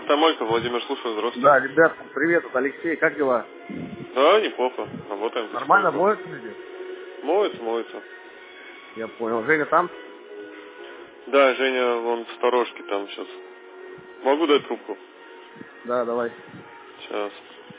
Автомойка, Владимир, слушаю, здравствуйте. Да, ребят, привет, это Алексей, как дела? Да, неплохо, работаем. Нормально моются люди? Моются. Я понял. Женя там? Да, Женя, вон в сторожке там сейчас. Могу дать трубку? Да, давай. Сейчас.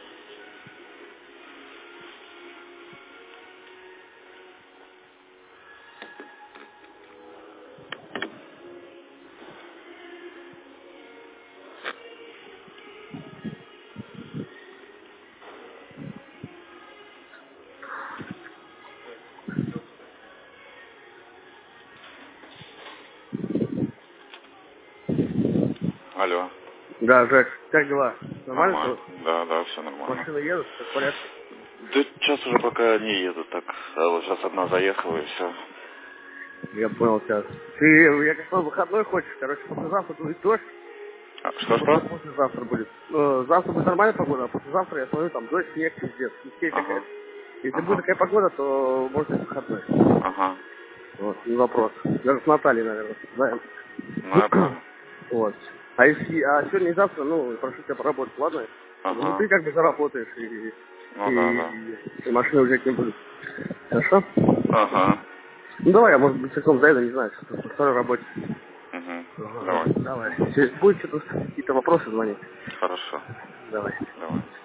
Алло. Да, Жек, как дела? Нормально? Нормально. Да, все нормально. Машины едут, все в порядке? Да сейчас уже пока не еду так. А вот сейчас одна заехала и все. Я понял сейчас. Я как выходной хочешь, короче, послезавтра будет дождь. Что? Послезавтра будет. Завтра будет нормальная погода, а послезавтра, я смотрю, там дождь, снег, пиздец. Ага. Если будет такая погода, то может быть выходной. Ага. Вот, не вопрос. Даже с Натальей, наверное, знаем. Ну, я понял. Вот. А сегодня и завтра, прошу тебя поработать, ладно? Ну, Ага. ты как бы заработаешь, Ну, да. и машины уже не будут. Хорошо? Ага. Ну, давай, я, может быть, целиком заеду, не знаю, что по второй работе. Угу. Ага, Давай. давай. Если будет что-то, какие-то вопросы, звони. Хорошо. Давай. Давай.